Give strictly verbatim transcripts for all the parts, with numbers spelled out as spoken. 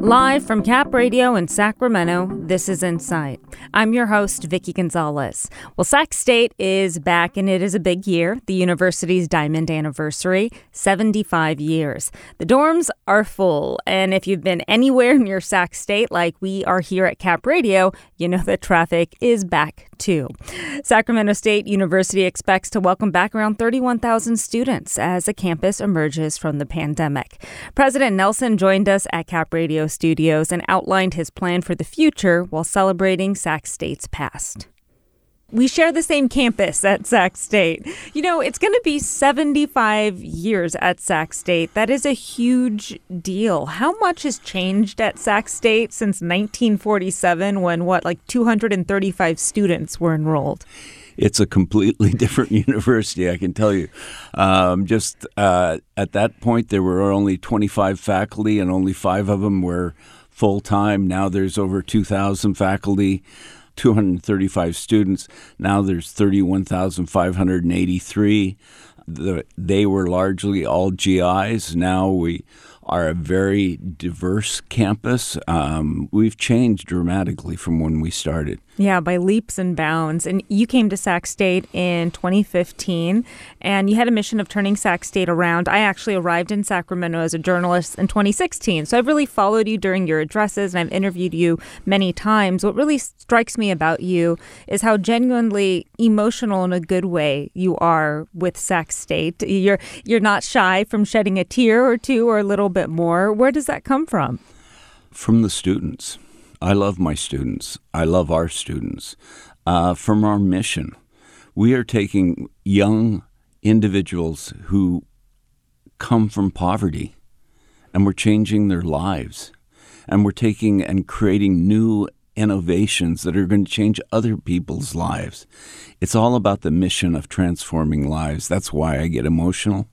Live from Cap Radio in Sacramento, this is Insight. I'm your host, Vicky Gonzalez. Well, Sac State is back, and it is a big year. The university's diamond anniversary, seventy-five years. The dorms are full, and if you've been anywhere near Sac State, like we are here at Cap Radio, you know that traffic is back too. Sacramento State University expects to welcome back around thirty-one thousand students as the campus emerges from the pandemic. President Nelson joined us at Cap Radio Studios and outlined his plan for the future while celebrating Sac State's past. We share the same campus at Sac State. You know, it's going to be seventy-five years at Sac State. That is a huge deal. How much has changed at Sac State since nineteen forty-seven when, what, like two hundred thirty-five students were enrolled? It's a completely different university, I can tell you. Um, just uh, at that point, there were only twenty-five faculty, and only five of them were full-time. Now there's over two thousand faculty, two hundred thirty-five students. Now there's thirty-one thousand five hundred eighty-three. The, they were largely all G Is. Now we are a very diverse campus. Um, we've changed dramatically from when we started. Yeah, by leaps and bounds. And you came to Sac State in twenty fifteen, and you had a mission of turning Sac State around. I actually arrived in Sacramento as a journalist in twenty sixteen, so I've really followed you during your addresses, and I've interviewed you many times. What really strikes me about you is how genuinely emotional in a good way you are with Sac State. You're, you're not shy from shedding a tear or two or a little bit more. Where does that come from? From the students. I love my students. I love our students. Uh, from our mission, we are taking young individuals who come from poverty, and we're changing their lives. And we're taking and creating new innovations that are going to change other people's lives. It's all about the mission of transforming lives. That's why I get emotional.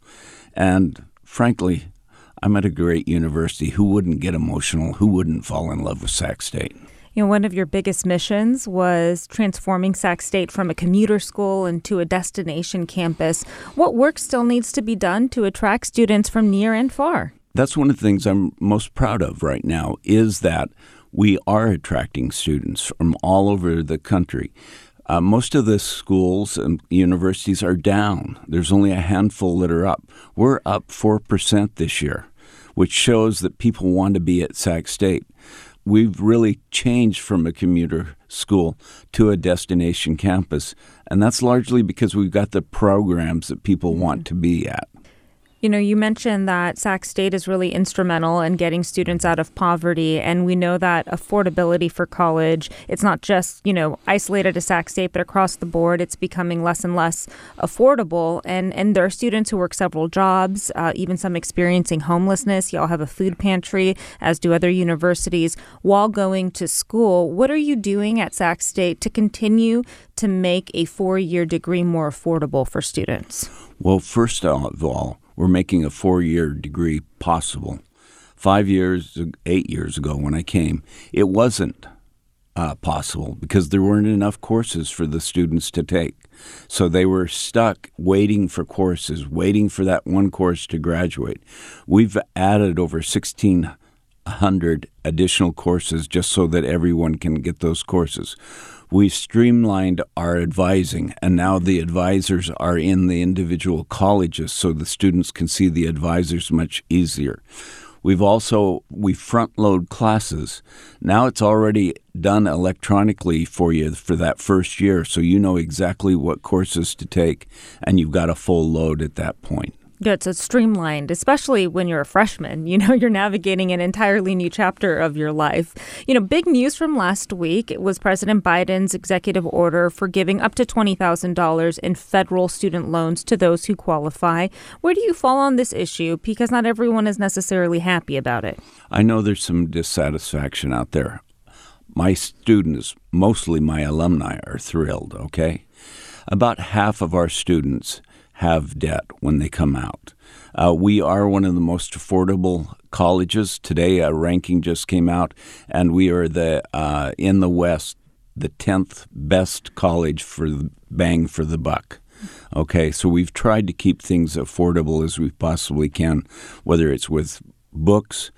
And frankly, I'm at a great university. Who wouldn't get emotional? Who wouldn't fall in love with Sac State? You know, one of your biggest missions was transforming Sac State from a commuter school into a destination campus. What work still needs to be done to attract students from near and far? That's one of the things I'm most proud of right now, is that we are attracting students from all over the country. Uh, most of the schools and universities are down. There's only a handful that are up. We're up four percent this year, which shows that people want to be at Sac State. We've really changed from a commuter school to a destination campus, and that's largely because we've got the programs that people want to be at. You know, you mentioned that Sac State is really instrumental in getting students out of poverty, and we know that affordability for college, it's not just, you know, isolated to Sac State, but across the board, it's becoming less and less affordable. And, and there are students who work several jobs, uh, even some experiencing homelessness. Y'all have a food pantry, as do other universities, while going to school. What are you doing at Sac State to continue to make a four-year degree more affordable for students? Well, first of all, we're making a four-year degree possible. Five years, eight years ago when I came, it wasn't uh, possible because there weren't enough courses for the students to take. So they were stuck waiting for courses, waiting for that one course to graduate. We've added over sixteen hundred additional courses just so that everyone can get those courses. We've streamlined our advising, and now the advisors are in the individual colleges so the students can see the advisors much easier. We've also, we front load classes. Now it's already done electronically for you for that first year, so you know exactly what courses to take, and you've got a full load at that point. Good, so it's streamlined, especially when you're a freshman. You know, you're navigating an entirely new chapter of your life. You know, big news from last week, it was President Biden's executive order for giving up to twenty thousand dollars in federal student loans to those who qualify. Where do you fall on this issue? Because not everyone is necessarily happy about it. I know there's some dissatisfaction out there. My students, mostly my alumni, are thrilled, okay? About half of our students have debt when they come out. Uh, we are one of the most affordable colleges. Today, a ranking just came out, and we are the uh, in the West, the tenth best college for the bang for the buck. Okay, so we've tried to keep things affordable as we possibly can, whether it's with books,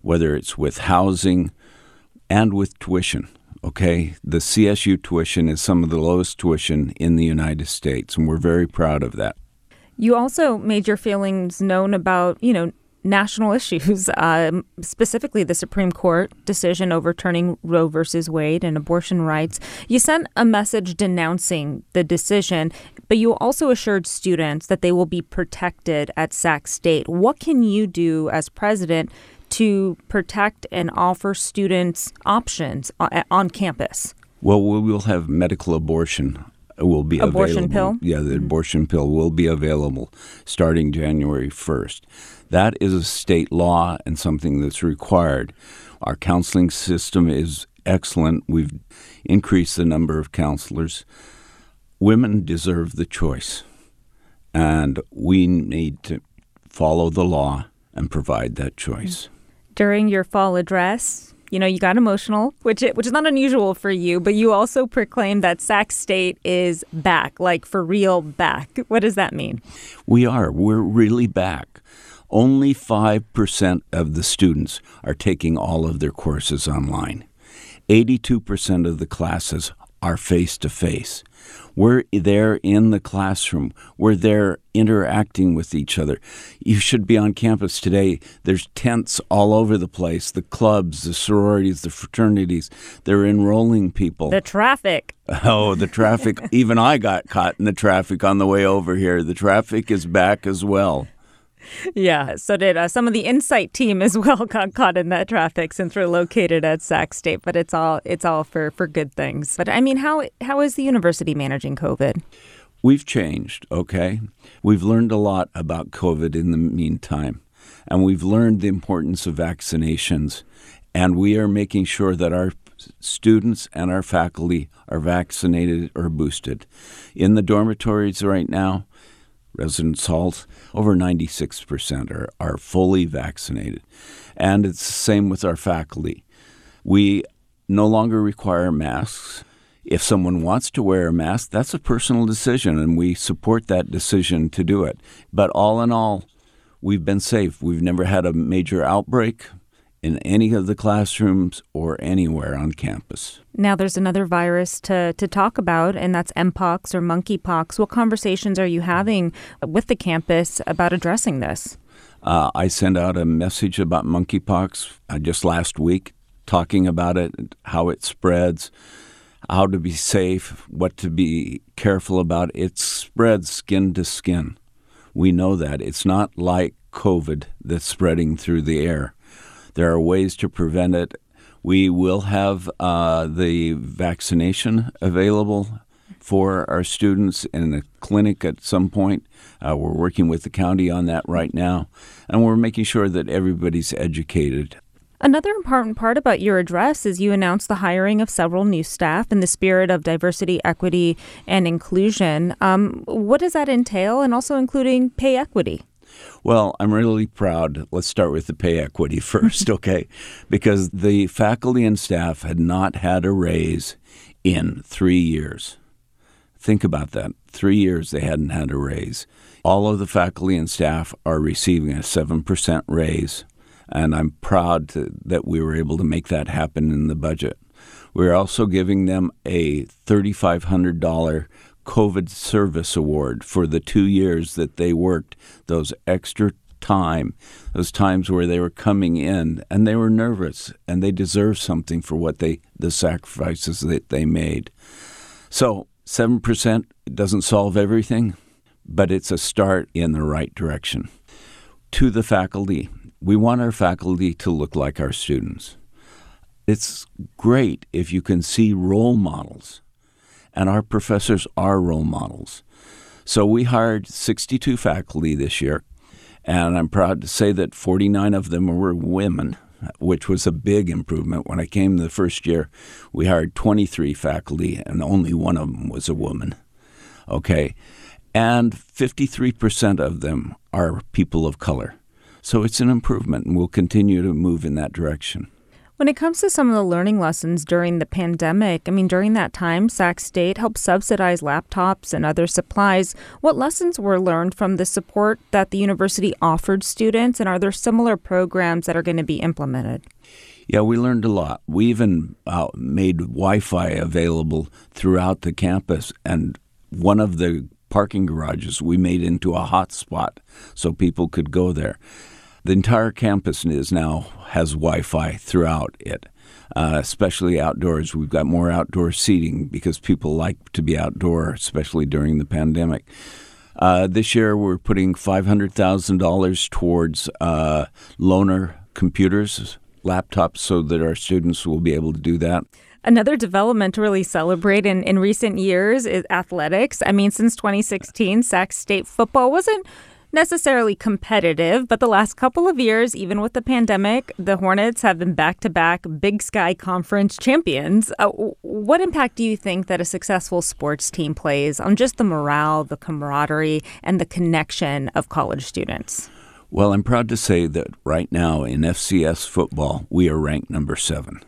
whether it's with housing and with tuition. Okay, the C S U tuition is some of the lowest tuition in the United States, and we're very proud of that. You also made your feelings known about, you know, national issues, um, specifically the Supreme Court decision overturning Roe versus Wade and abortion rights. You sent a message denouncing the decision, but you also assured students that they will be protected at Sac State. What can you do as president to protect and offer students options on campus? Well, we will have medical abortion. Will be abortion available. pill? Yeah, the Mm-hmm. abortion pill will be available starting January first. That is a state law and something that's required. Our counseling system is excellent. We've increased the number of counselors. Women deserve the choice, and we need to follow the law and provide that choice. During your fall address, you know, you got emotional, which it, which is not unusual for you, but you also proclaimed that Sac State is back, like for real back. What does that mean? We are. We're really back. Only five percent of the students are taking all of their courses online. eighty-two percent of the classes are face-to-face. We're there in the classroom. We're there interacting with each other. You should be on campus today. There's tents all over the place, the clubs, the sororities, the fraternities. They're enrolling people. The traffic. Oh, the traffic. Even I got caught in the traffic on the way over here. The traffic is back as well. Yeah, so did uh, some of the Insight team as well got caught in that traffic since we're located at Sac State, but it's all it's all for, for good things. But I mean, how how is the university managing COVID? We've changed, okay? We've learned a lot about COVID in the meantime, and we've learned the importance of vaccinations, and we are making sure that our students and our faculty are vaccinated or boosted. In the dormitories right now, residence halls, over ninety-six percent are, are fully vaccinated. And it's the same with our faculty. We no longer require masks. If someone wants to wear a mask, that's a personal decision, and we support that decision to do it. But all in all, we've been safe. We've never had a major outbreak in any of the classrooms or anywhere on campus. Now there's another virus to, to talk about, and that's Mpox or monkeypox. What conversations are you having with the campus about addressing this? Uh, I sent out a message about monkeypox uh, just last week, talking about it, how it spreads, how to be safe, what to be careful about. It spreads skin to skin. We know that. It's not like COVID that's spreading through the air. There are ways to prevent it. We will have uh, the vaccination available for our students in a clinic at some point. Uh, we're working with the county on that right now, and we're making sure that everybody's educated. Another important part about your address is you announced the hiring of several new staff in the spirit of diversity, equity, and inclusion. Um, what does that entail, and also including pay equity? Well, I'm really proud. Let's start with the pay equity first, okay? Because the faculty and staff had not had a raise in three years. Think about that. Three years they hadn't had a raise. All of the faculty and staff are receiving a seven percent raise, and I'm proud to, that we were able to make that happen in the budget. We're also giving them a three thousand five hundred dollars COVID service award for the two years that they worked, those extra time, those times where they were coming in and they were nervous and they deserve something for what they, the sacrifices that they made. So seven percent doesn't solve everything, but it's a start in the right direction. To the faculty, we want our faculty to look like our students. It's great if you can see role models. And our professors are role models. So we hired sixty-two faculty this year, and I'm proud to say that forty-nine of them were women, which was a big improvement. When I came the first year, we hired twenty-three faculty, and only one of them was a woman. Okay, and fifty-three percent of them are people of color. So it's an improvement, and we'll continue to move in that direction. When it comes to some of the learning lessons during the pandemic, I mean, during that time, Sac State helped subsidize laptops and other supplies. What lessons were learned from the support that the university offered students, and are there similar programs that are going to be implemented? Yeah, we learned a lot. We even uh, made Wi-Fi available throughout the campus, and one of the parking garages we made into a hotspot so people could go there. The entire campus is now has Wi-Fi throughout it, uh, especially outdoors. We've got more outdoor seating because people like to be outdoor, especially during the pandemic. Uh, this year, we're putting five hundred thousand dollars towards uh, loaner computers, laptops, so that our students will be able to do that. Another development to really celebrate in, in recent years is athletics. I mean, since twenty sixteen, Sac State football wasn't necessarily competitive, but the last couple of years, even with the pandemic, the Hornets have been back-to-back Big Sky Conference champions. Uh, what impact do you think that a successful sports team plays on just the morale, the camaraderie, and the connection of college students? Well, I'm proud to say that right now in F C S football, we are ranked number seven.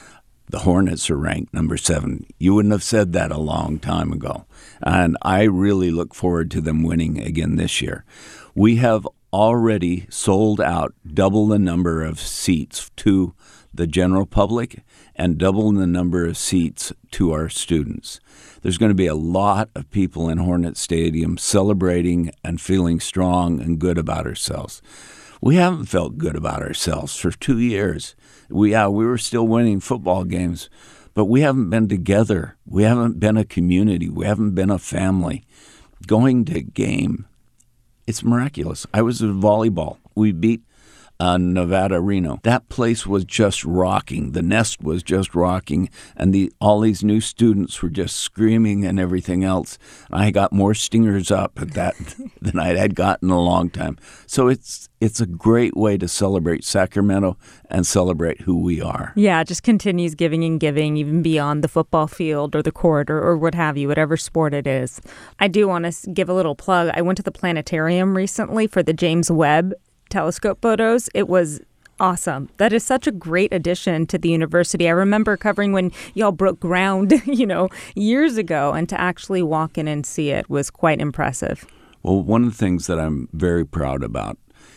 The Hornets are ranked number seven. You wouldn't have said that a long time ago. And I really look forward to them winning again this year. We have already sold out double the number of seats to the general public and double the number of seats to our students. There's going to be a lot of people in Hornet Stadium celebrating and feeling strong and good about ourselves. We haven't felt good about ourselves for two years. We yeah, we were still winning football games, but we haven't been together. We haven't been a community. We haven't been a family. Going to game, it's miraculous. I was at volleyball. We beat uh, Nevada Reno. That place was just rocking. The nest was just rocking, and the all these new students were just screaming and everything else. I got more stingers up at that than I had gotten in a long time. So it's it's a great way to celebrate Sacramento and celebrate who we are. Yeah, it just continues giving and giving, even beyond the football field or the court or, or what have you, whatever sport it is. I do want to give a little plug. I went to the planetarium recently for the James Webb telescope photos. It was awesome. That is such a great addition to the university. I remember covering when y'all broke ground, you know, years ago, and to actually walk in and see it was quite impressive. Well, one of the things that I'm very proud about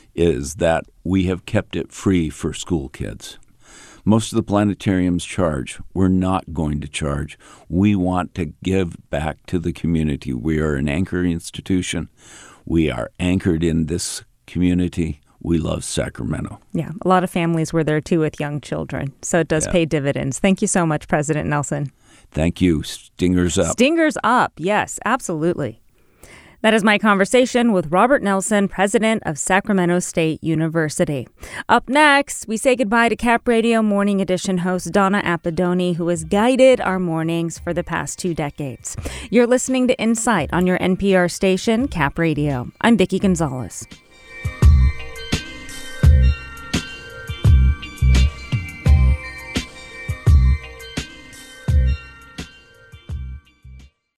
is that we have kept it free for school kids. Most of the planetariums charge. We're not going to charge. We want to give back to the community. We are an anchor institution. We are anchored in this community. We love Sacramento. Yeah, a lot of families were there, too, with young children. So it does yeah. pay dividends. Thank you so much, President Nelson. Thank you. Stingers up. Stingers up. Yes, absolutely. That is my conversation with Robert Nelson, president of Sacramento State University. Up next, we say goodbye to Cap Radio Morning Edition host Donna Appadoni, who has guided our mornings for the past two decades. You're listening to Insight on your N P R station, Cap Radio. I'm Vicki Gonzalez.